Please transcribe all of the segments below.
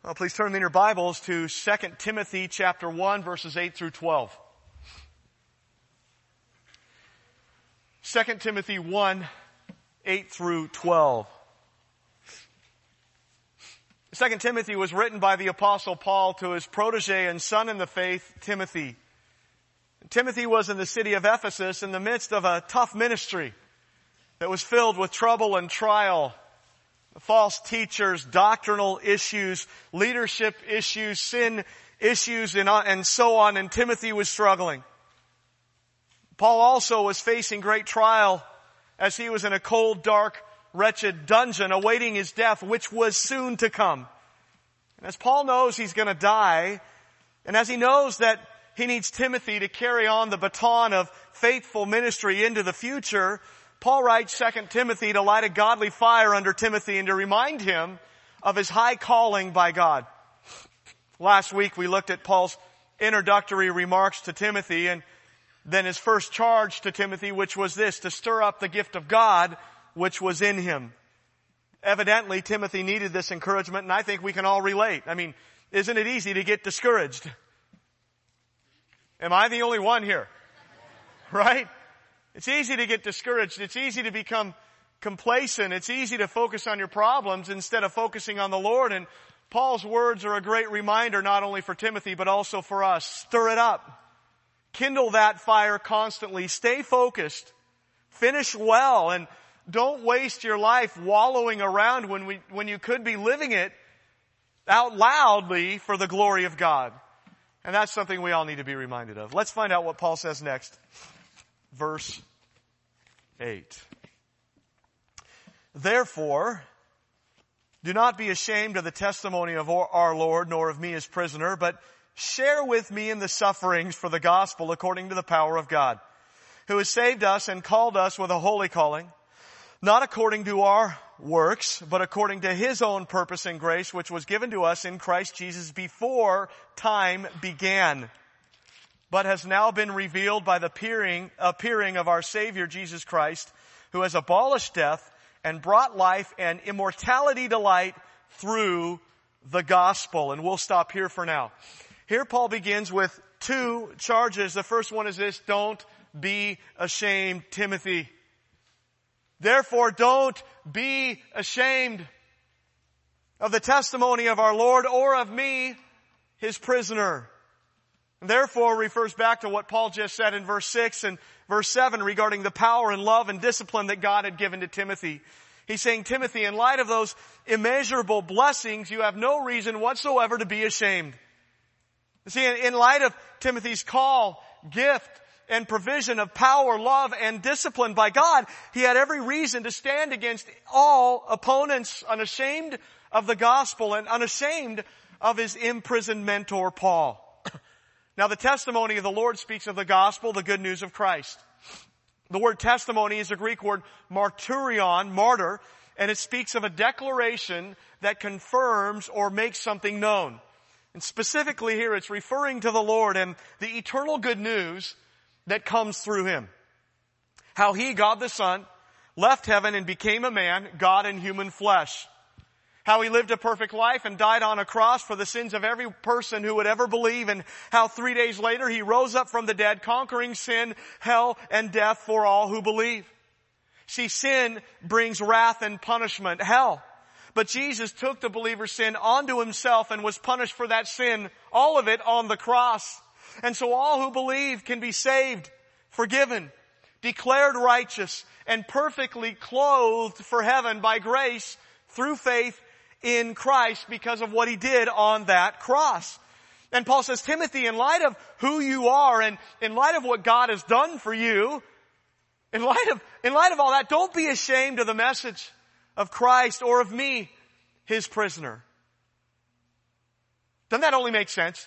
Well, please turn in your Bibles to 2 Timothy chapter 1, verses 8 through 12. 2 Timothy 1, 8 through 12. 2 Timothy was written by the Apostle Paul to his protege and son in the faith, Timothy. Timothy was in the city of Ephesus in the midst of a tough ministry that was filled with trouble and trial. False teachers, doctrinal issues, leadership issues, sin issues, and so on, and Timothy was struggling. Paul also was facing great trial as he was in a cold, dark, wretched dungeon awaiting his death, which was soon to come. And as Paul knows he's going to die, and as he knows that he needs Timothy to carry on the baton of faithful ministry into the future, Paul writes 2 Timothy to light a godly fire under Timothy and to remind him of his high calling by God. Last week we looked at Paul's introductory remarks to Timothy and then his first charge to Timothy, which was this: to stir up the gift of God which was in him. Evidently Timothy needed this encouragement, and I think we can all relate. I mean, isn't it easy to get discouraged? Am I the only one here? Right? It's easy to get discouraged. It's easy to become complacent. It's easy to focus on your problems instead of focusing on the Lord. And Paul's words are a great reminder not only for Timothy but also for us. Stir it up. Kindle that fire constantly. Stay focused. Finish well. And don't waste your life wallowing around when you could be living it out loudly for the glory of God. And that's something we all need to be reminded of. Let's find out what Paul says next. Verse 8. Therefore, do not be ashamed of the testimony of our Lord, nor of me as prisoner, but share with me in the sufferings for the gospel according to the power of God, who has saved us and called us with a holy calling, not according to our works, but according to His own purpose and grace, which was given to us in Christ Jesus before time began, but has now been revealed by the appearing of our Savior Jesus Christ, who has abolished death and brought life and immortality to light through the gospel. And we'll stop here for now. Here Paul begins with two charges. The first one is this: don't be ashamed, Timothy. Therefore, don't be ashamed of the testimony of our Lord or of me, His prisoner. Therefore refers back to what Paul just said in verse 6 and verse 7 regarding the power and love and discipline that God had given to Timothy. He's saying, Timothy, in light of those immeasurable blessings, you have no reason whatsoever to be ashamed. You see, in light of Timothy's call, gift, and provision of power, love, and discipline by God, he had every reason to stand against all opponents, unashamed of the gospel and unashamed of his imprisoned mentor, Paul. Now, the testimony of the Lord speaks of the gospel, the good news of Christ. The word testimony is a Greek word marturion, martyr, and it speaks of a declaration that confirms or makes something known. And specifically here, it's referring to the Lord and the eternal good news that comes through Him. How He, God the Son, left heaven and became a man, God in human flesh. How He lived a perfect life and died on a cross for the sins of every person who would ever believe, and how 3 days later He rose up from the dead, conquering sin, hell, and death for all who believe. See, sin brings wrath and punishment, hell. But Jesus took the believer's sin onto Himself and was punished for that sin, all of it on the cross. And so all who believe can be saved, forgiven, declared righteous, and perfectly clothed for heaven by grace through faith in Christ because of what He did on that cross. And Paul says, Timothy, in light of who you are and in light of what God has done for you, in light of all that, don't be ashamed of the message of Christ or of me, His prisoner. Doesn't that only make sense?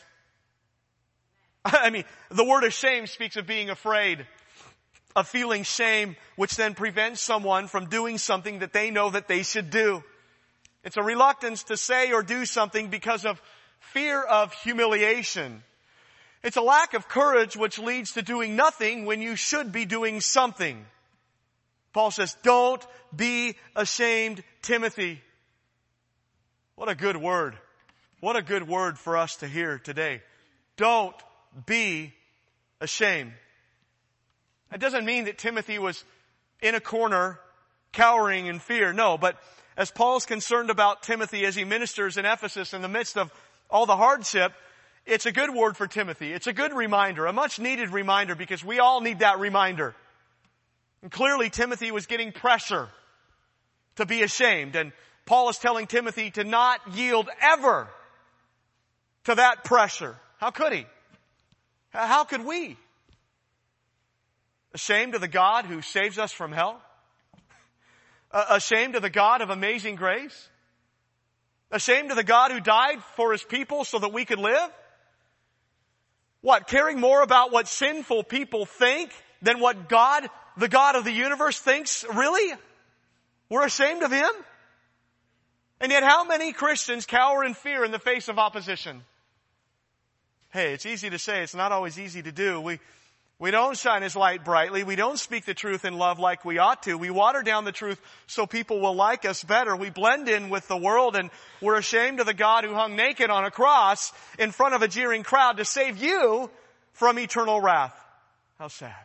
I mean, the word ashamed speaks of being afraid, of feeling shame, which then prevents someone from doing something that they know that they should do. It's a reluctance to say or do something because of fear of humiliation. It's a lack of courage which leads to doing nothing when you should be doing something. Paul says, don't be ashamed, Timothy. What a good word. What a good word for us to hear today. Don't be ashamed. That doesn't mean that Timothy was in a corner, cowering in fear. No, but as Paul's concerned about Timothy as he ministers in Ephesus in the midst of all the hardship, it's a good word for Timothy. It's a good reminder, a much needed reminder, because we all need that reminder. And clearly Timothy was getting pressure to be ashamed. And Paul is telling Timothy to not yield ever to that pressure. How could he? How could we? Ashamed of the God who saves us from hell? Ashamed of the God of amazing grace? Ashamed of the God who died for His people so that we could live? What, caring more about what sinful people think than what God, the God of the universe, thinks? Really? We're ashamed of Him? And yet how many Christians cower in fear in the face of opposition? Hey, it's easy to say. It's not always easy to do. We don't shine His light brightly. We don't speak the truth in love like we ought to. We water down the truth so people will like us better. We blend in with the world, and we're ashamed of the God who hung naked on a cross in front of a jeering crowd to save you from eternal wrath. How sad.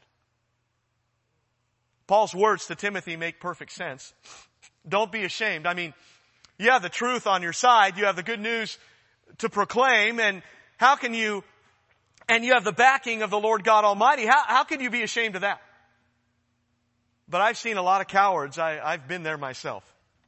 Paul's words to Timothy make perfect sense. Don't be ashamed. I mean, you have the truth on your side. You have the good news to proclaim, and how can you, and you have the backing of the Lord God Almighty. How can you be ashamed of that? But I've seen a lot of cowards. I've been there myself.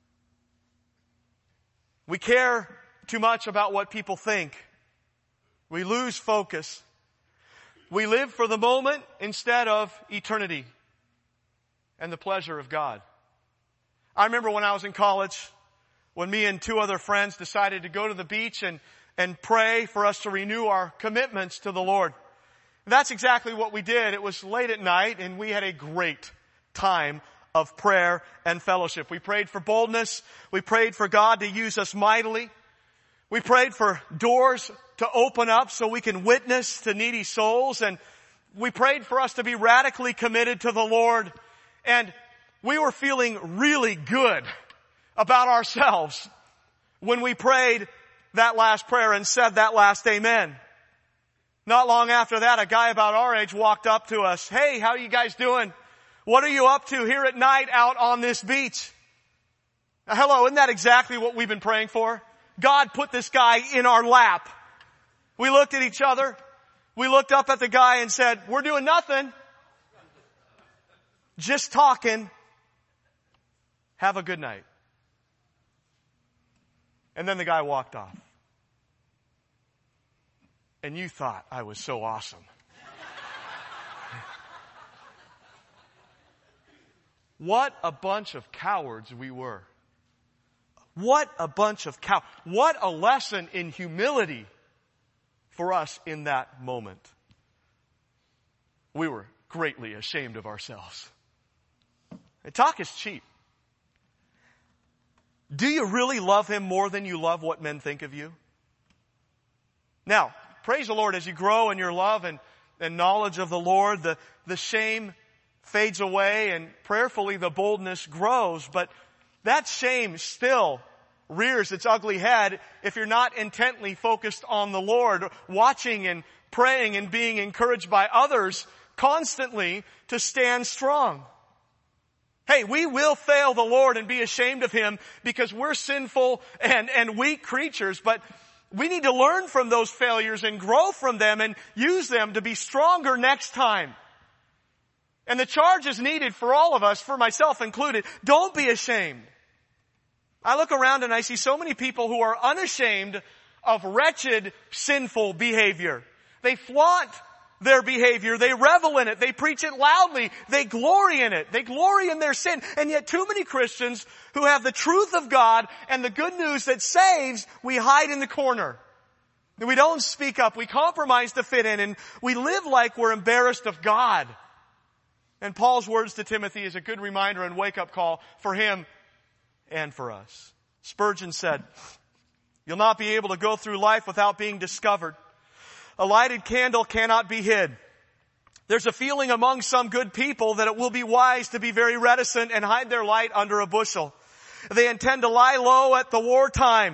We care too much about what people think. We lose focus. We live for the moment instead of eternity and the pleasure of God. I remember when I was in college, when me and two other friends decided to go to the beach and pray for us to renew our commitments to the Lord. And that's exactly what we did. It was late at night, and we had a great time of prayer and fellowship. We prayed for boldness. We prayed for God to use us mightily. We prayed for doors to open up so we can witness to needy souls. And we prayed for us to be radically committed to the Lord. And we were feeling really good about ourselves when we prayed that last prayer and said that last amen. Not long after that, a guy about our age walked up to us. Hey, how are you guys doing? What are you up to here at night out on this beach? Now, hello, isn't that exactly what we've been praying for? God put this guy in our lap. We looked at each other. We looked up at the guy and said, we're doing nothing. Just talking. Have a good night. And then the guy walked off. And you thought I was so awesome. What a bunch of cowards we were. What a bunch of cowards. What a lesson in humility for us in that moment. We were greatly ashamed of ourselves. And talk is cheap. Do you really love Him more than you love what men think of you? Now, praise the Lord, as you grow in your love and knowledge of the Lord, the shame fades away and prayerfully the boldness grows. But that shame still rears its ugly head if you're not intently focused on the Lord, watching and praying and being encouraged by others constantly to stand strong. Hey, we will fail the Lord and be ashamed of Him because we're sinful and weak creatures, but we need to learn from those failures and grow from them and use them to be stronger next time. And the charge is needed for all of us, for myself included. Don't be ashamed. I look around and I see so many people who are unashamed of wretched, sinful behavior. They flaunt their behavior. They revel in it. They preach it loudly. They glory in it. They glory in their sin. And yet too many Christians who have the truth of God and the good news that saves, we hide in the corner. And we don't speak up. We compromise to fit in, and we live like we're embarrassed of God. And Paul's words to Timothy is a good reminder and wake-up call for him and for us. Spurgeon said, "You'll not be able to go through life without being discovered. A lighted candle cannot be hid. There's a feeling among some good people that it will be wise to be very reticent and hide their light under a bushel. They intend to lie low at the wartime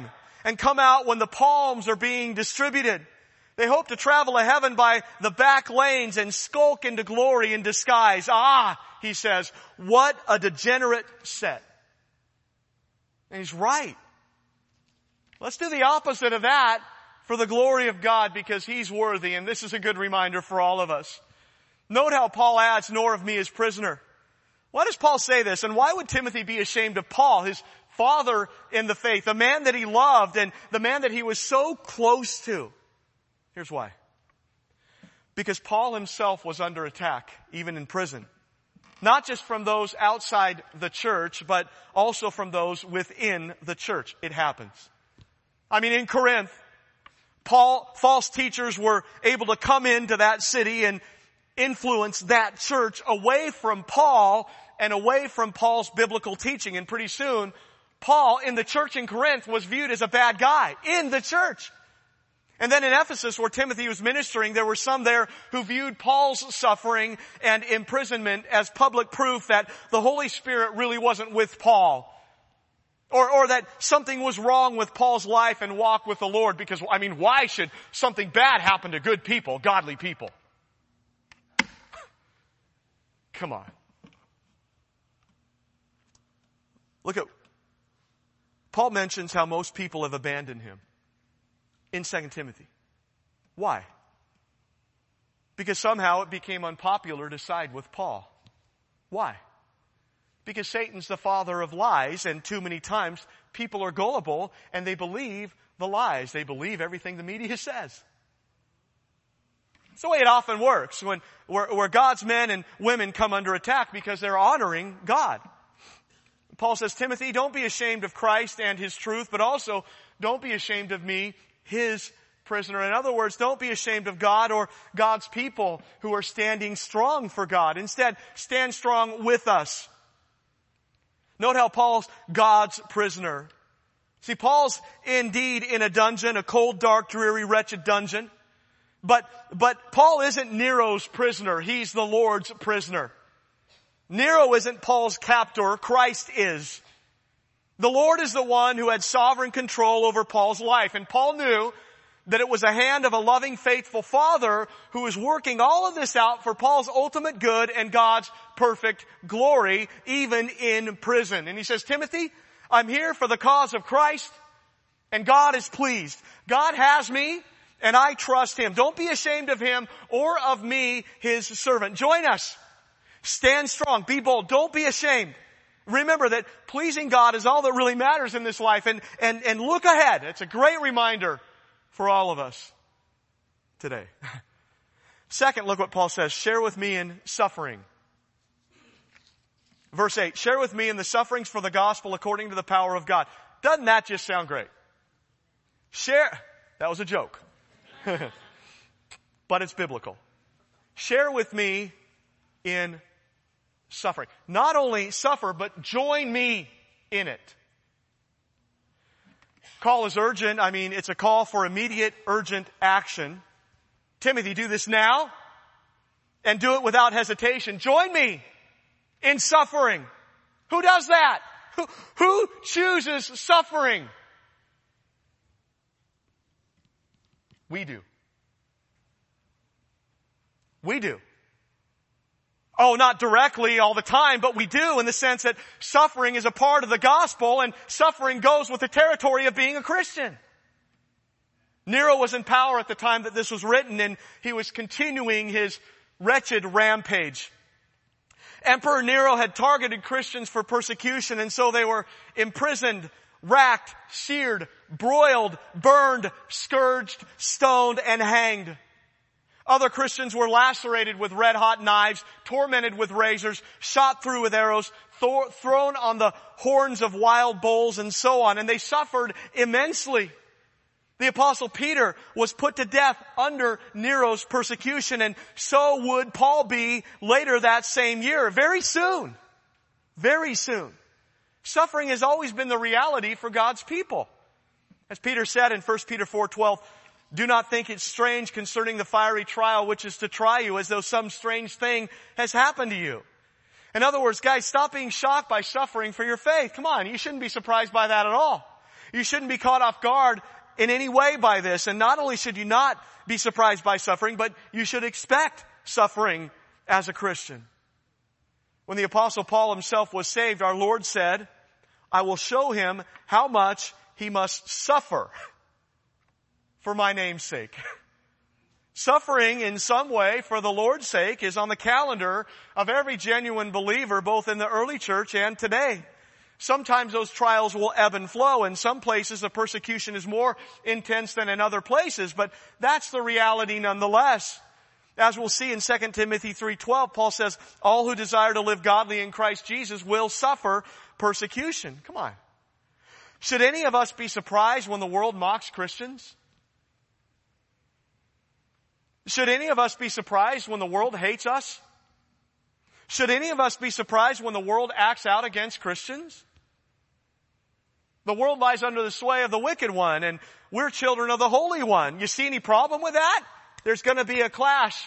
and come out when the palms are being distributed. They hope to travel to heaven by the back lanes and skulk into glory in disguise. Ah, he says, what a degenerate set. And he's right. Let's do the opposite of that for the glory of God, because he's worthy, and this is a good reminder for all of us. Note how Paul adds, nor of me as prisoner. Why does Paul say this? And why would Timothy be ashamed of Paul, his father in the faith, the man that he loved and the man that he was so close to? Here's why. Because Paul himself was under attack, even in prison. Not just from those outside the church, but also from those within the church. It happens. I mean, in Corinth, false teachers were able to come into that city and influence that church away from Paul and away from Paul's biblical teaching. And pretty soon, Paul in the church in Corinth was viewed as a bad guy in the church. And then in Ephesus, where Timothy was ministering, there were some there who viewed Paul's suffering and imprisonment as public proof that the Holy Spirit really wasn't with Paul. Or that something was wrong with Paul's life and walk with the Lord. Because, I mean, why should something bad happen to good people, godly people? Come on. Look at, Paul mentions how most people have abandoned him in 2 Timothy. Why? Because somehow it became unpopular to side with Paul. Why? Because Satan's the father of lies, and too many times people are gullible and they believe the lies. They believe everything the media says. It's the way it often works where God's men and women come under attack because they're honoring God. Paul says, Timothy, don't be ashamed of Christ and his truth, but also don't be ashamed of me, his prisoner. In other words, don't be ashamed of God or God's people who are standing strong for God. Instead, stand strong with us. Note how Paul's God's prisoner. See, Paul's indeed in a dungeon, a cold, dark, dreary, wretched dungeon. But Paul isn't Nero's prisoner. He's the Lord's prisoner. Nero isn't Paul's captor. Christ is. The Lord is the one who had sovereign control over Paul's life. And Paul knew that it was a hand of a loving, faithful Father who was working all of this out for Paul's ultimate good and God's perfect glory, even in prison. And he says, Timothy, I'm here for the cause of Christ, and God is pleased. God has me, and I trust him. Don't be ashamed of him or of me, his servant. Join us. Stand strong. Be bold. Don't be ashamed. Remember that pleasing God is all that really matters in this life. And look ahead. It's a great reminder for all of us today. Second, look what Paul says. Share with me in suffering. Verse 8, share with me in the sufferings for the gospel according to the power of God. Doesn't that just sound great? Share. That was a joke. But it's biblical. Share with me in suffering. Not only suffer, but join me in it. Call is urgent. I mean, it's a call for immediate, urgent action. Timothy, do this now and do it without hesitation. Join me in suffering. Who does that? Who chooses suffering? We do. We do. Oh, not directly all the time, but we do in the sense that suffering is a part of the gospel, and suffering goes with the territory of being a Christian. Nero was in power at the time that this was written, and he was continuing his wretched rampage. Emperor Nero had targeted Christians for persecution, and so they were imprisoned, racked, seared, broiled, burned, scourged, stoned, and hanged. Other Christians were lacerated with red-hot knives, tormented with razors, shot through with arrows, thrown on the horns of wild bulls, and so on. And they suffered immensely. The Apostle Peter was put to death under Nero's persecution, and so would Paul be later that same year. Very soon. Very soon. Suffering has always been the reality for God's people. As Peter said in 1 Peter 4:12, do not think it strange concerning the fiery trial which is to try you, as though some strange thing has happened to you. In other words, guys, stop being shocked by suffering for your faith. Come on, you shouldn't be surprised by that at all. You shouldn't be caught off guard in any way by this. And not only should you not be surprised by suffering, but you should expect suffering as a Christian. When the Apostle Paul himself was saved, our Lord said, I will show him how much he must suffer for my name's sake. Suffering in some way for the Lord's sake is on the calendar of every genuine believer, both in the early church and today. Sometimes those trials will ebb and flow. In some places the persecution is more intense than in other places, but that's the reality nonetheless. As we'll see in 2 Timothy 3:12, Paul says, all who desire to live godly in Christ Jesus will suffer persecution. Come on. Should any of us be surprised when the world mocks Christians? Should any of us be surprised when the world hates us? Should any of us be surprised when the world acts out against Christians? The world lies under the sway of the wicked one, and we're children of the Holy One. You see any problem with that? There's going to be a clash.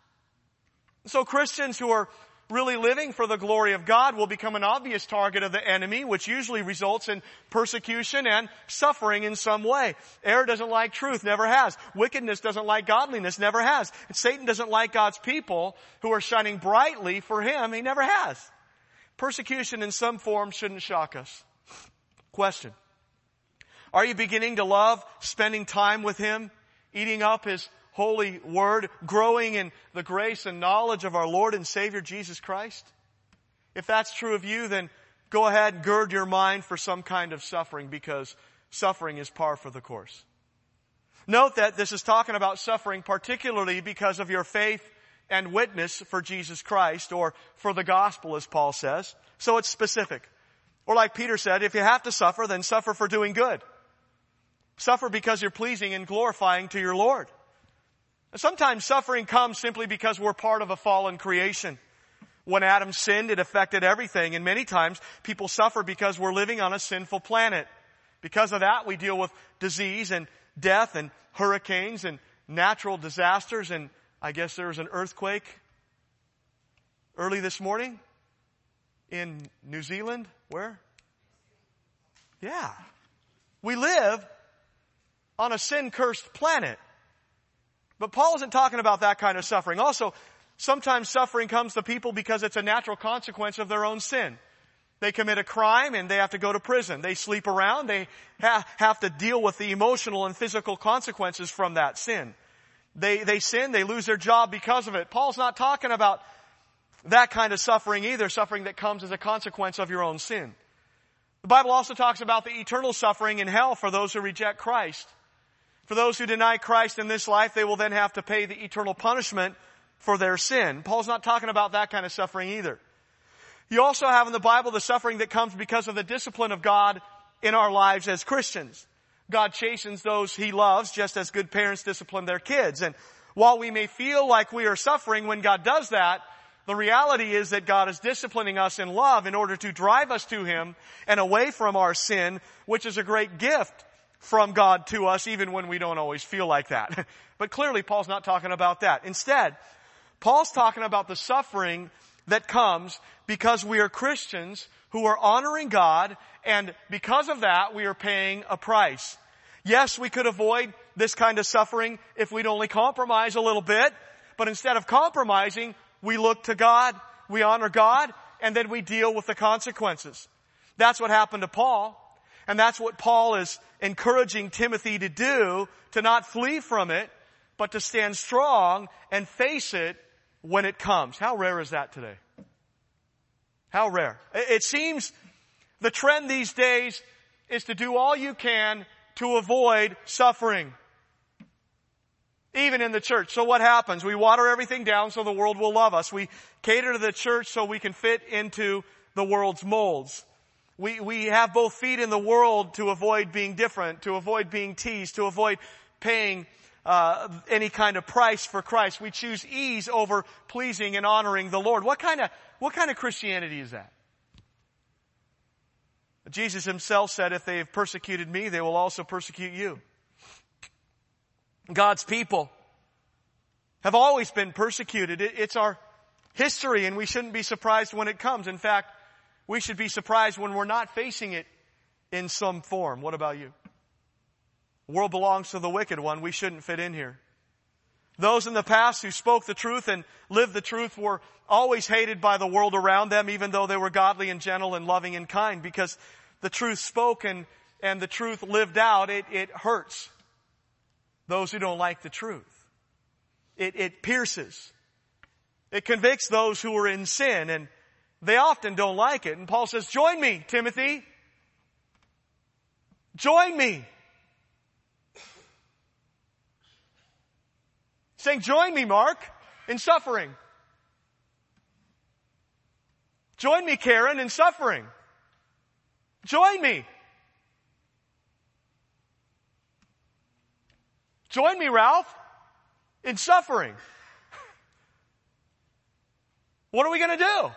So Christians who are really living for the glory of God will become an obvious target of the enemy, which usually results in persecution and suffering in some way. Error doesn't like truth, never has. Wickedness doesn't like godliness, never has. And Satan doesn't like God's people who are shining brightly for him, he never has. Persecution in some form shouldn't shock us. Question. Are you beginning to love spending time with him, eating up his holy word, growing in the grace and knowledge of our Lord and Savior Jesus Christ? If that's true of you, then go ahead and gird your mind for some kind of suffering, because suffering is par for the course. Note that this is talking about suffering particularly because of your faith and witness for Jesus Christ, or for the gospel, as Paul says. So it's specific. Or like Peter said, if you have to suffer, then suffer for doing good. Suffer because you're pleasing and glorifying to your Lord. Sometimes suffering comes simply because we're part of a fallen creation. When Adam sinned, it affected everything. And many times people suffer because we're living on a sinful planet. Because of that, we deal with disease and death and hurricanes and natural disasters. And I guess there was an earthquake early this morning in New Zealand. Where? Yeah. We live on a sin-cursed planet. But Paul isn't talking about that kind of suffering. Also, sometimes suffering comes to people because it's a natural consequence of their own sin. They commit a crime and they have to go to prison. They sleep around. They have to deal with the emotional and physical consequences from that sin. They sin. They lose their job because of it. Paul's not talking about that kind of suffering either, suffering that comes as a consequence of your own sin. The Bible also talks about the eternal suffering in hell for those who reject Christ. For those who deny Christ in this life, they will then have to pay the eternal punishment for their sin. Paul's not talking about that kind of suffering either. You also have in the Bible the suffering that comes because of the discipline of God in our lives as Christians. God chastens those he loves, just as good parents discipline their kids. And while we may feel like we are suffering when God does that, the reality is that God is disciplining us in love in order to drive us to him and away from our sin, which is a great gift from God to us, even when we don't always feel like that. But clearly, Paul's not talking about that. Instead, Paul's talking about the suffering that comes because we are Christians who are honoring God, and because of that, we are paying a price. Yes, we could avoid this kind of suffering if we'd only compromise a little bit, but instead of compromising, we look to God, we honor God, and then we deal with the consequences. That's what happened to Paul. And that's what Paul is encouraging Timothy to do, to not flee from it, but to stand strong and face it when it comes. How rare is that today? How rare. It seems the trend these days is to do all you can to avoid suffering. Even in the church. So what happens? We water everything down so the world will love us. We cater to the church so we can fit into the world's molds. We have both feet in the world to avoid being different, to avoid being teased, to avoid paying any kind of price for Christ. We choose ease over pleasing and honoring the Lord. What kind of Christianity is that? Jesus himself said, if they have persecuted me, they will also persecute you. God's people have always been persecuted. It's our history, and we shouldn't be surprised when it comes. In fact, we should be surprised when we're not facing it in some form. What about you? The world belongs to the wicked one. We shouldn't fit in here. Those in the past who spoke the truth and lived the truth were always hated by the world around them, even though they were godly and gentle and loving and kind, because the truth spoken and the truth lived out, it hurts those who don't like the truth. It pierces. It convicts those who are in sin, and they often don't like it. And Paul says, join me, Timothy. Join me. Saying, join me, Mark, in suffering. Join me, Karen, in suffering. Join me. Join me, Ralph, in suffering. What are we going to do?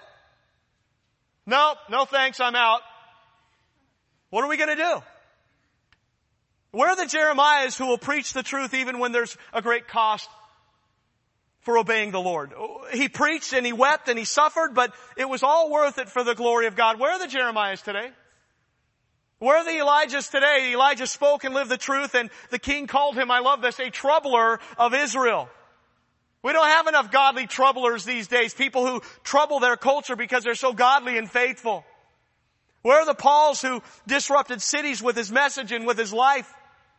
No thanks, I'm out. What are we going to do? Where are the Jeremiahs who will preach the truth even when there's a great cost for obeying the Lord? He preached and he wept and he suffered, but it was all worth it for the glory of God. Where are the Jeremiahs today? Where are the Elijahs today? Elijah spoke and lived the truth, and the king called him, I love this, a troubler of Israel. We don't have enough godly troublers these days, people who trouble their culture because they're so godly and faithful. Where are the Pauls who disrupted cities with his message and with his life?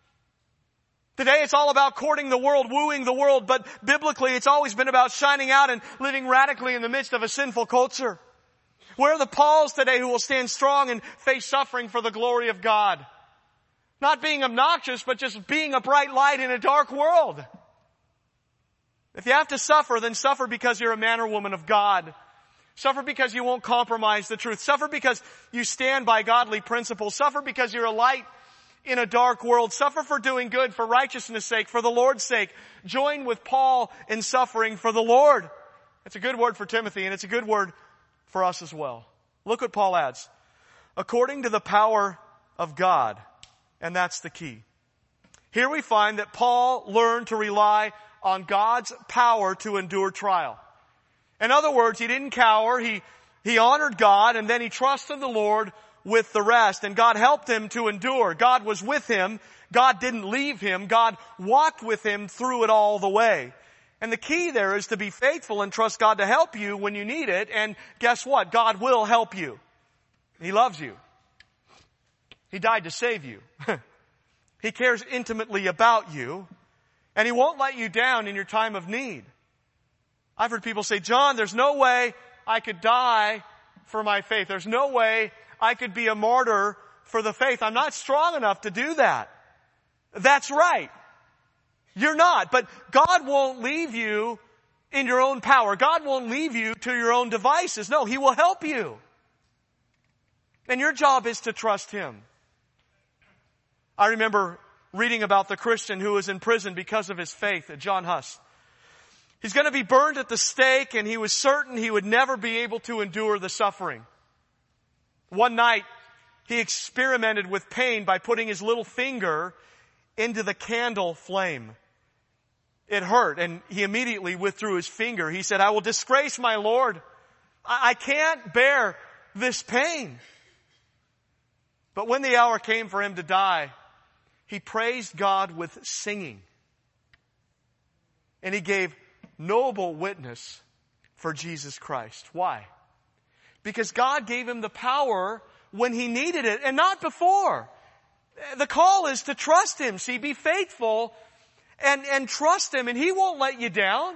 Today it's all about courting the world, wooing the world, but biblically it's always been about shining out and living radically in the midst of a sinful culture. Where are the Pauls today who will stand strong and face suffering for the glory of God? Not being obnoxious, but just being a bright light in a dark world. If you have to suffer, then suffer because you're a man or woman of God. Suffer because you won't compromise the truth. Suffer because you stand by godly principles. Suffer because you're a light in a dark world. Suffer for doing good, for righteousness' sake, for the Lord's sake. Join with Paul in suffering for the Lord. It's a good word for Timothy, and it's a good word for us as well. Look what Paul adds. According to the power of God. And that's the key. Here we find that Paul learned to rely on God's power to endure trial. In other words, he didn't cower. He honored God, and then he trusted the Lord with the rest. And God helped him to endure. God was with him. God didn't leave him. God walked with him through it all the way. And the key there is to be faithful and trust God to help you when you need it. And guess what? God will help you. He loves you. He died to save you. He cares intimately about you. And He won't let you down in your time of need. I've heard people say, John, there's no way I could die for my faith. There's no way I could be a martyr for the faith. I'm not strong enough to do that. That's right. You're not. But God won't leave you in your own power. God won't leave you to your own devices. No, He will help you. And your job is to trust Him. I remember reading about the Christian who was in prison because of his faith, John Huss. He's going to be burned at the stake, and he was certain he would never be able to endure the suffering. One night, he experimented with pain by putting his little finger into the candle flame. It hurt, and he immediately withdrew his finger. He said, I will disgrace my Lord. I can't bear this pain. But when the hour came for him to die, he praised God with singing. And he gave noble witness for Jesus Christ. Why? Because God gave him the power when he needed it and not before. The call is to trust Him. See, be faithful and trust Him, and He won't let you down.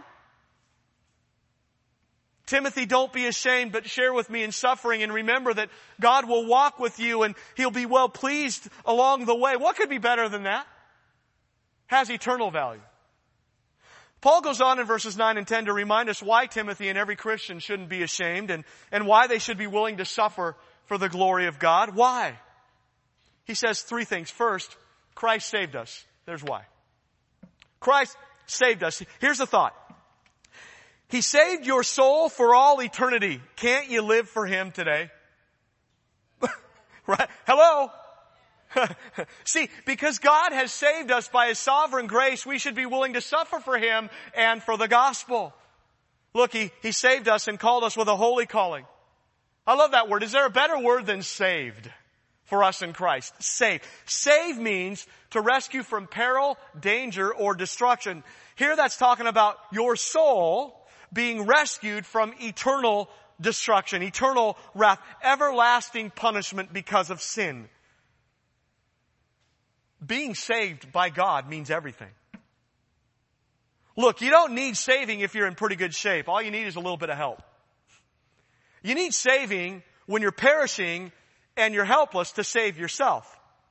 Timothy, don't be ashamed, but share with me in suffering, and remember that God will walk with you and He'll be well pleased along the way. What could be better than that? Has eternal value. Paul goes on in verses 9 and 10 to remind us why Timothy and every Christian shouldn't be ashamed and why they should be willing to suffer for the glory of God. Why? He says three things. First, Christ saved us. There's why. Christ saved us. Here's the thought. He saved your soul for all eternity. Can't you live for Him today? Right? Hello? See, because God has saved us by His sovereign grace, we should be willing to suffer for Him and for the gospel. Look, He saved us and called us with a holy calling. I love that word. Is there a better word than saved? for us in Christ. Save. Save means to rescue from peril, danger, or destruction. Here that's talking about your soul being rescued from eternal destruction, eternal wrath, everlasting punishment because of sin. Being saved by God means everything. Look, you don't need saving if you're in pretty good shape. All you need is a little bit of help. You need saving when you're perishing and you're helpless to save yourself.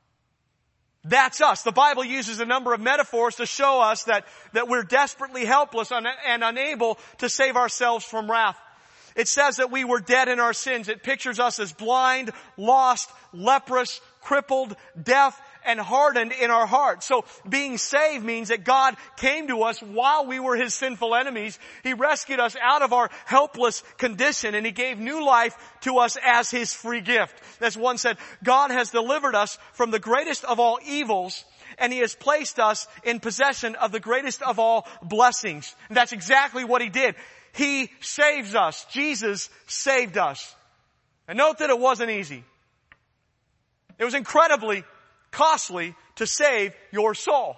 That's us. The Bible uses a number of metaphors to show us that we're desperately helpless and unable to save ourselves from wrath. It says that we were dead in our sins. It pictures us as blind, lost, leprous, crippled, deaf, and hardened in our hearts. So being saved means that God came to us while we were His sinful enemies. He rescued us out of our helpless condition, and He gave new life to us as His free gift. As one said, God has delivered us from the greatest of all evils, and He has placed us in possession of the greatest of all blessings. And that's exactly what He did. He saves us. Jesus saved us. And note that it wasn't easy. It was incredibly costly to save your soul.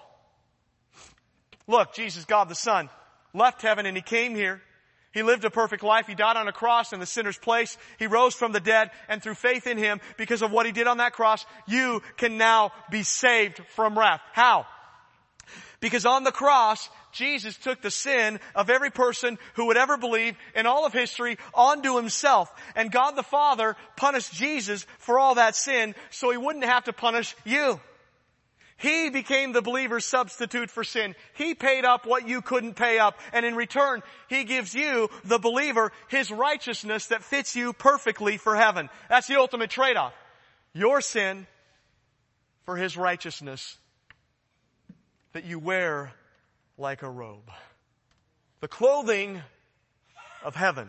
Look, Jesus, God the Son, left heaven and He came here. He lived a perfect life. He died on a cross in the sinner's place. He rose from the dead, and through faith in Him, because of what He did on that cross, you can now be saved from wrath. How? Because on the cross, Jesus took the sin of every person who would ever believe in all of history onto Himself. And God the Father punished Jesus for all that sin so He wouldn't have to punish you. He became the believer's substitute for sin. He paid up what you couldn't pay up. And in return, He gives you, the believer, His righteousness that fits you perfectly for heaven. That's the ultimate trade-off. Your sin for His righteousness that you wear like a robe. The clothing of heaven.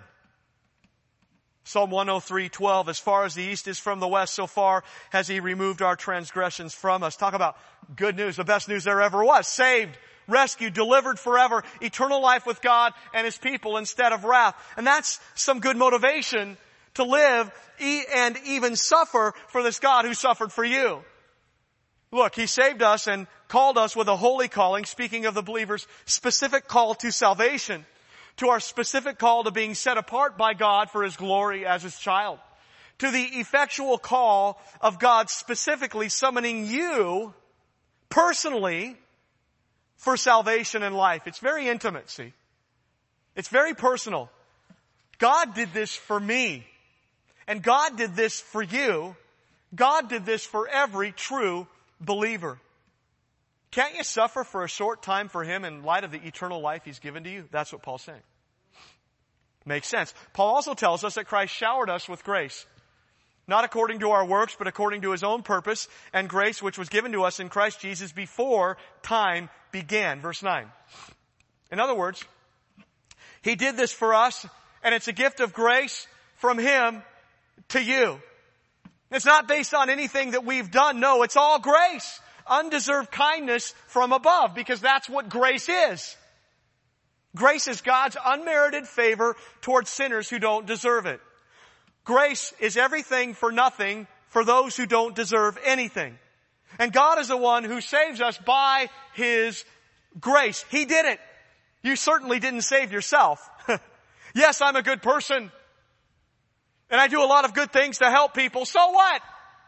Psalm 103:12, as far as the east is from the west, so far has He removed our transgressions from us. Talk about good news, the best news there ever was. Saved, rescued, delivered forever, eternal life with God and His people instead of wrath. And that's some good motivation to live and even suffer for this God who suffered for you. Look, He saved us and called us with a holy calling, speaking of the believer's specific call to salvation, to our specific call to being set apart by God for His glory as His child, to the effectual call of God specifically summoning you personally for salvation and life. It's very intimate, see. It's very personal. God did this for me, and God did this for you. God did this for every true believer. Can't you suffer for a short time for Him in light of the eternal life He's given to you? That's what Paul's saying. Makes sense. Paul also tells us that Christ showered us with grace. Not according to our works, but according to His own purpose and grace which was given to us in Christ Jesus before time began. Verse 9. In other words, He did this for us, and it's a gift of grace from Him to you. It's not based on anything that we've done. No, it's all grace. Undeserved kindness from above, because that's what grace is. Grace is God's unmerited favor towards sinners who don't deserve it. Grace is everything for nothing for those who don't deserve anything. And God is the one who saves us by His grace. He did it. You certainly didn't save yourself. Yes, I'm a good person, and I do a lot of good things to help people. So what?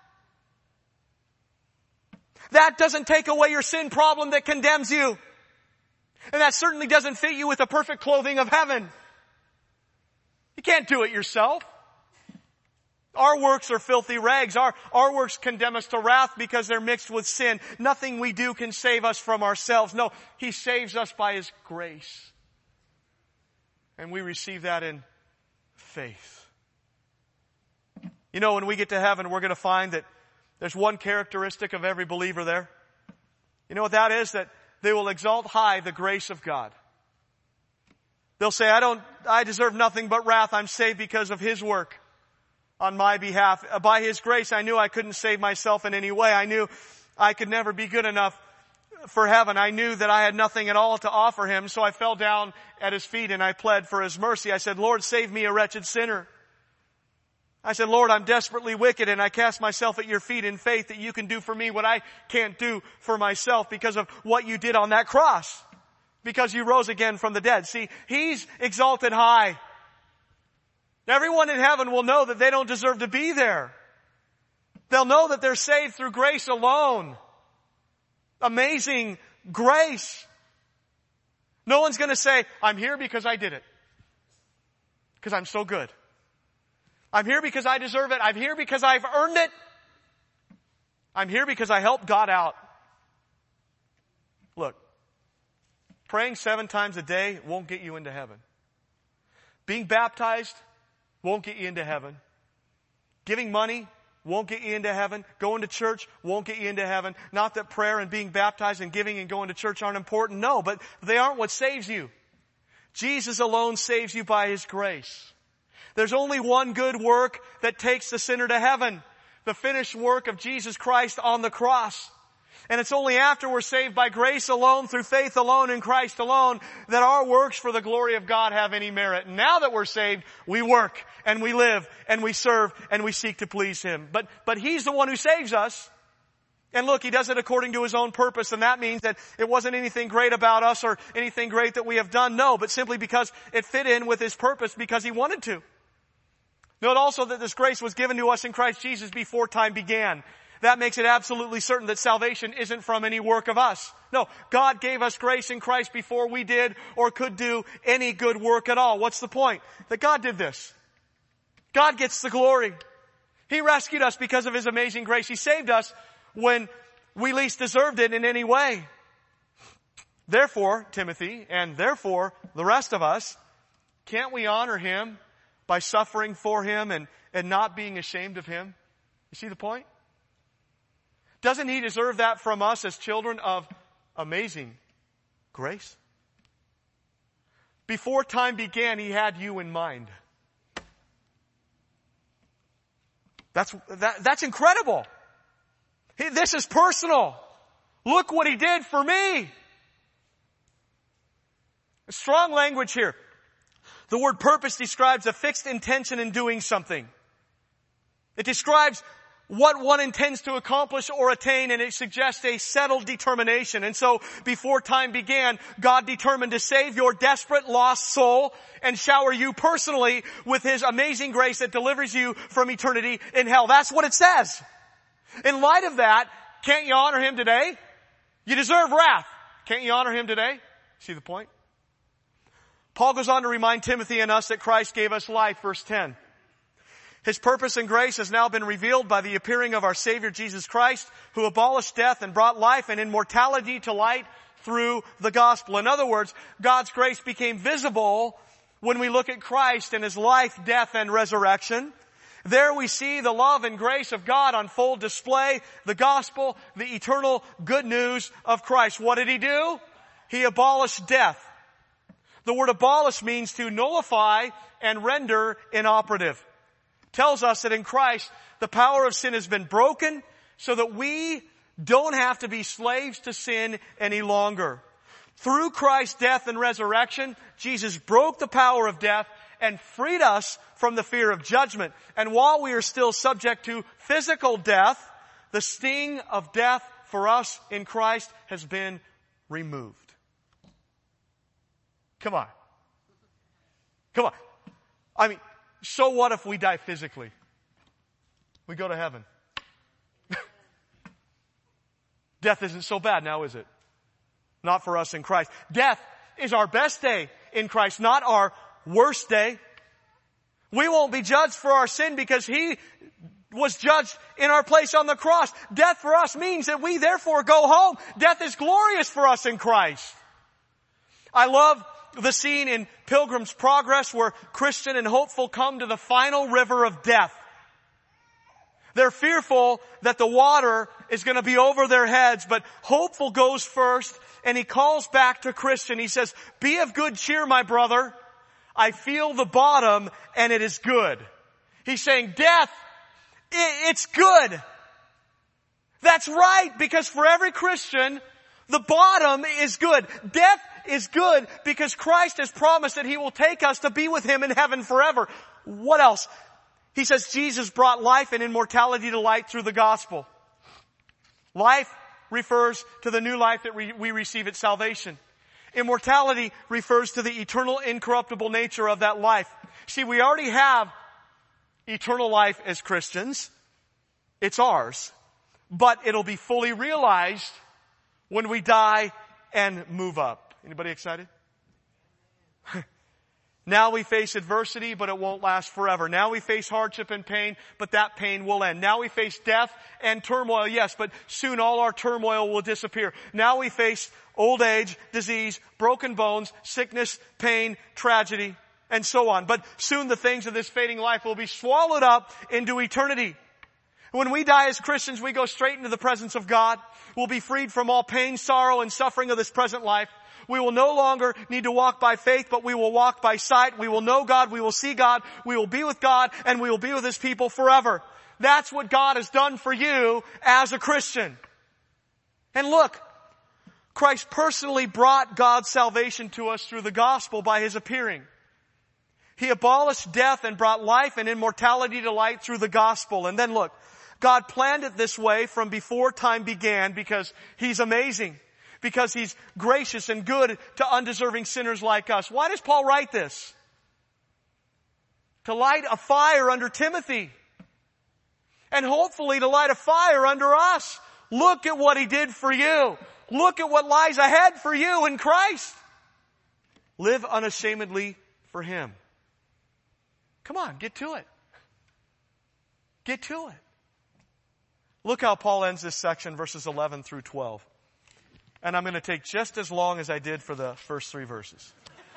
That doesn't take away your sin problem that condemns you. And that certainly doesn't fit you with the perfect clothing of heaven. You can't do it yourself. Our works are filthy rags. Our works condemn us to wrath because they're mixed with sin. Nothing we do can save us from ourselves. No, He saves us by His grace. And we receive that in faith. You know, when we get to heaven, we're going to find that there's one characteristic of every believer there. You know what that is? That they will exalt high the grace of God. They'll say, I deserve nothing but wrath. I'm saved because of His work on my behalf. By His grace, I knew I couldn't save myself in any way. I knew I could never be good enough for heaven. I knew that I had nothing at all to offer Him, so I fell down at His feet and I pled for His mercy. I said, Lord, save me, a wretched sinner. I said, Lord, I'm desperately wicked, and I cast myself at your feet in faith that you can do for me what I can't do for myself because of what you did on that cross. Because you rose again from the dead. See, He's exalted high. Everyone in heaven will know that they don't deserve to be there. They'll know that they're saved through grace alone. Amazing grace. No one's going to say, I'm here because I did it. Because I'm so good. I'm here because I deserve it. I'm here because I've earned it. I'm here because I helped God out. Look, praying 7 times a day won't get you into heaven. Being baptized won't get you into heaven. Giving money won't get you into heaven. Going to church won't get you into heaven. Not that prayer and being baptized and giving and going to church aren't important. No, but they aren't what saves you. Jesus alone saves you by His grace. There's only one good work that takes the sinner to heaven. The finished work of Jesus Christ on the cross. And it's only after we're saved by grace alone, through faith alone, in Christ alone, that our works for the glory of God have any merit. And now that we're saved, we work and we live and we serve and we seek to please Him. But He's the one who saves us. And look, He does it according to His own purpose, and that means that it wasn't anything great about us or anything great that we have done. No, but simply because it fit in with His purpose because He wanted to. Note also that this grace was given to us in Christ Jesus before time began. That makes it absolutely certain that salvation isn't from any work of us. No, God gave us grace in Christ before we did or could do any good work at all. What's the point? That God did this. God gets the glory. He rescued us because of His amazing grace. He saved us when we least deserved it in any way. Therefore, Timothy, and therefore the rest of us, can't we honor Him by suffering for Him and not being ashamed of Him? You see the point? Doesn't He deserve that from us as children of amazing grace? Before time began, He had you in mind. That's incredible. This is personal. Look what He did for me. Strong language here. The word purpose describes a fixed intention in doing something. It describes what one intends to accomplish or attain, and it suggests a settled determination. And so, before time began, God determined to save your desperate, lost soul and shower you personally with His amazing grace that delivers you from eternity in hell. That's what it says. In light of that, can't you honor Him today? You deserve wrath. Can't you honor Him today? See the point? Paul goes on to remind Timothy and us that Christ gave us life, verse 10. His purpose and grace has now been revealed by the appearing of our Savior Jesus Christ, who abolished death and brought life and immortality to light through the gospel. In other words, God's grace became visible when we look at Christ and His life, death, and resurrection. There we see the love and grace of God on full display, the gospel, the eternal good news of Christ. What did He do? He abolished death. The word abolish means to nullify and render inoperative. It tells us that in Christ, the power of sin has been broken so that we don't have to be slaves to sin any longer. Through Christ's death and resurrection, Jesus broke the power of death and freed us from the fear of judgment. And while we are still subject to physical death, the sting of death for us in Christ has been removed. Come on. Come on. I mean, so what if we die physically? We go to heaven. Death isn't so bad now, is it? Not for us in Christ. Death is our best day in Christ, not our worst day. We won't be judged for our sin because He was judged in our place on the cross. Death for us means that we therefore go home. Death is glorious for us in Christ. I love the scene in Pilgrim's Progress where Christian and hopeful come to the final river of death. They're fearful that the water is going to be over their heads, but hopeful goes first and he calls back to Christian. He says, "Be of good cheer, my brother. I feel the bottom and it is good." He's saying, death, it's good. That's right, because for every Christian, the bottom is good. Death is good because Christ has promised that He will take us to be with Him in heaven forever. What else? He says Jesus brought life and immortality to light through the gospel. Life refers to the new life that we receive at salvation. Immortality refers to the eternal, incorruptible nature of that life. See, we already have eternal life as Christians. It's ours. But it'll be fully realized when we die and move up. Anybody excited? Now we face adversity, but it won't last forever. Now we face hardship and pain, but that pain will end. Now we face death and turmoil, yes, but soon all our turmoil will disappear. Now we face old age, disease, broken bones, sickness, pain, tragedy, and so on. But soon the things of this fading life will be swallowed up into eternity. When we die as Christians, we go straight into the presence of God. We'll be freed from all pain, sorrow, and suffering of this present life. We will no longer need to walk by faith, but we will walk by sight. We will know God, we will see God, we will be with God, and we will be with His people forever. That's what God has done for you as a Christian. And look, Christ personally brought God's salvation to us through the gospel by His appearing. He abolished death and brought life and immortality to light through the gospel. And then look, God planned it this way from before time began because He's amazing. Because He's gracious and good to undeserving sinners like us. Why does Paul write this? To light a fire under Timothy. And hopefully to light a fire under us. Look at what He did for you. Look at what lies ahead for you in Christ. Live unashamedly for Him. Come on, get to it. Get to it. Look how Paul ends this section, verses 11 through 12. And I'm going to take just as long as I did for the first 3 verses.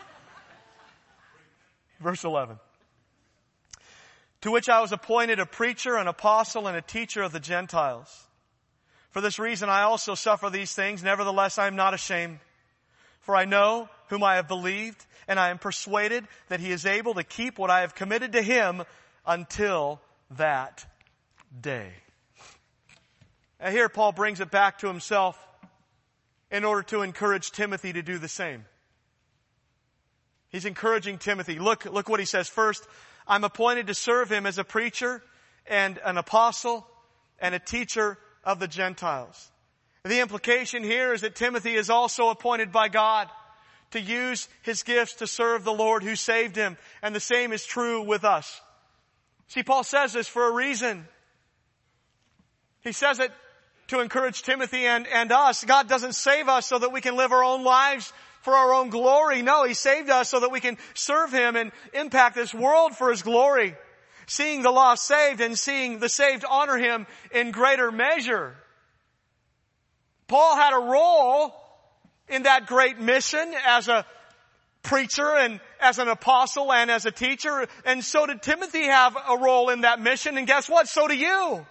Verse 11. To which I was appointed a preacher, an apostle, and a teacher of the Gentiles. For this reason I also suffer these things. Nevertheless, I am not ashamed. For I know whom I have believed, and I am persuaded that He is able to keep what I have committed to Him until that day. And here Paul brings it back to himself in order to encourage Timothy to do the same. He's encouraging Timothy. Look what he says. First, I'm appointed to serve him as a preacher and an apostle and a teacher of the Gentiles. The implication here is that Timothy is also appointed by God to use his gifts to serve the Lord who saved him. And the same is true with us. See, Paul says this for a reason. He says it to encourage Timothy and us. God doesn't save us so that we can live our own lives for our own glory. No, He saved us so that we can serve Him and impact this world for His glory. Seeing the lost saved and seeing the saved honor Him in greater measure. Paul had a role in that great mission as a preacher and as an apostle and as a teacher. And so did Timothy have a role in that mission. And guess what? So do you.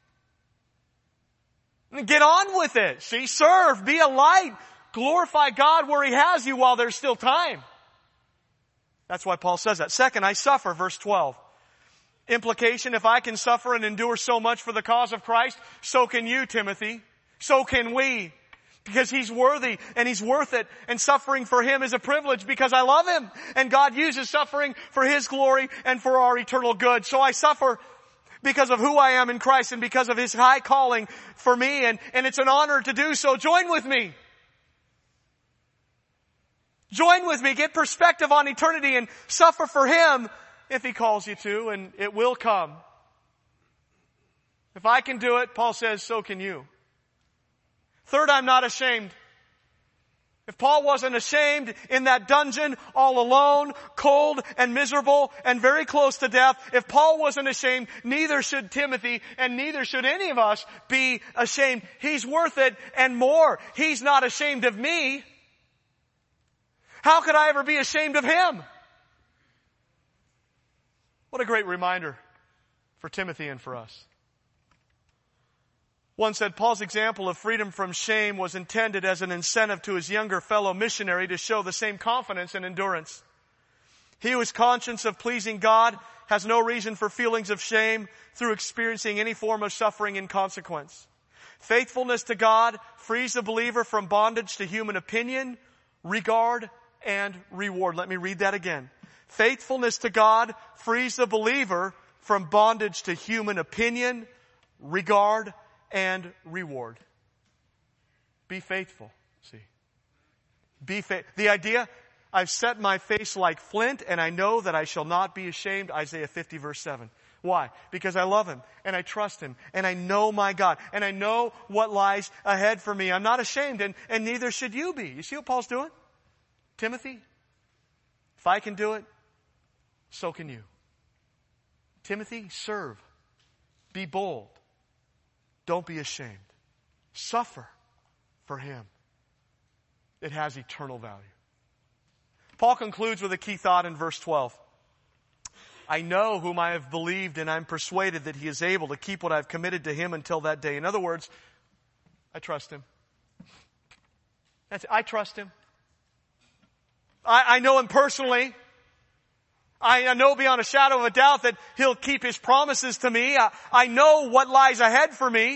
Get on with it. See, serve, be a light, glorify God where He has you while there's still time. That's why Paul says that. Second, I suffer, verse 12. Implication, if I can suffer and endure so much for the cause of Christ, so can you, Timothy. So can we. Because He's worthy and He's worth it. And suffering for Him is a privilege because I love Him. And God uses suffering for His glory and for our eternal good. So I suffer because of who I am in Christ and because of His high calling for me. And it's an honor to do so. Join with me. Join with me. Get perspective on eternity and suffer for Him if He calls you to, and it will come. If I can do it, Paul says, so can you. Third, I'm not ashamed. If Paul wasn't ashamed in that dungeon, all alone, cold and miserable and very close to death, if Paul wasn't ashamed, neither should Timothy and neither should any of us be ashamed. He's worth it and more. He's not ashamed of me. How could I ever be ashamed of Him? What a great reminder for Timothy and for us. One said Paul's example of freedom from shame was intended as an incentive to his younger fellow missionary to show the same confidence and endurance. He who is conscious of pleasing God has no reason for feelings of shame through experiencing any form of suffering in consequence. Faithfulness to God frees the believer from bondage to human opinion, regard, and reward. Let me read that again. Faithfulness to God frees the believer from bondage to human opinion, regard, and reward. Be faithful. See. Be faithful. The idea, I've set my face like flint and I know that I shall not be ashamed. Isaiah 50 verse 7. Why? Because I love Him and I trust Him and I know my God and I know what lies ahead for me. I'm not ashamed and neither should you be. You see what Paul's doing? Timothy, if I can do it, so can you. Timothy, serve. Be bold. Don't be ashamed. Suffer for Him. It has eternal value. Paul concludes with a key thought in verse 12. I know whom I have believed, and I'm persuaded that He is able to keep what I've committed to Him until that day. In other words, I trust Him. I trust Him. I know Him personally. I know beyond a shadow of a doubt that He'll keep His promises to me. I know what lies ahead for me.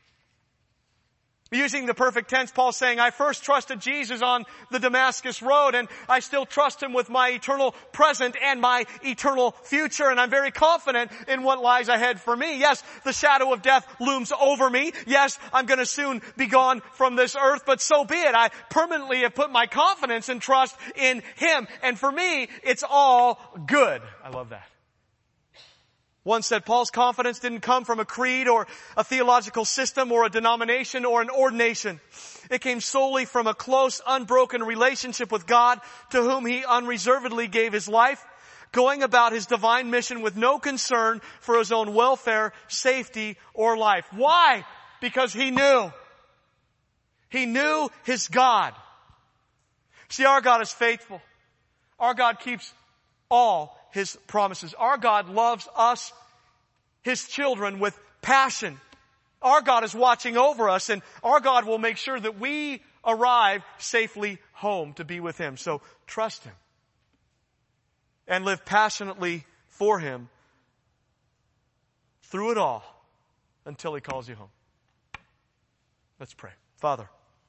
Using the perfect tense, Paul's saying, I first trusted Jesus on the Damascus road, and I still trust Him with my eternal present and my eternal future, and I'm very confident in what lies ahead for me. Yes, the shadow of death looms over me. Yes, I'm going to soon be gone from this earth, but so be it. I permanently have put my confidence and trust in Him, and for me, it's all good. I love that. One said Paul's confidence didn't come from a creed or a theological system or a denomination or an ordination. It came solely from a close, unbroken relationship with God, to whom he unreservedly gave his life, going about his divine mission with no concern for his own welfare, safety, or life. Why? Because he knew. He knew his God. See, our God is faithful. Our God keeps all His promises. Our God loves us, His children, with passion. Our God is watching over us, and our God will make sure that we arrive safely home to be with Him. So trust Him and live passionately for Him through it all until He calls you home. Let's pray. Father,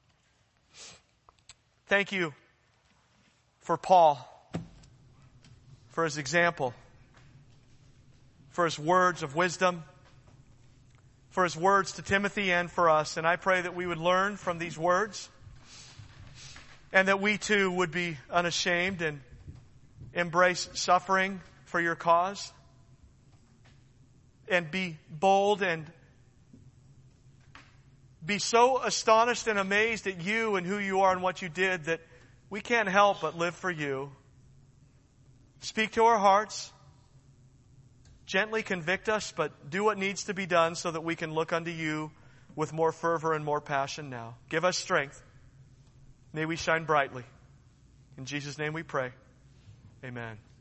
thank You for Paul, for his example, for his words of wisdom, for his words to Timothy and for us. And I pray that we would learn from these words and that we too would be unashamed and embrace suffering for Your cause and be bold and be so astonished and amazed at You and who You are and what You did that we can't help but live for You. Speak to our hearts. Gently convict us, but do what needs to be done so that we can look unto You with more fervor and more passion now. Give us strength. May we shine brightly. In Jesus' name we pray. Amen.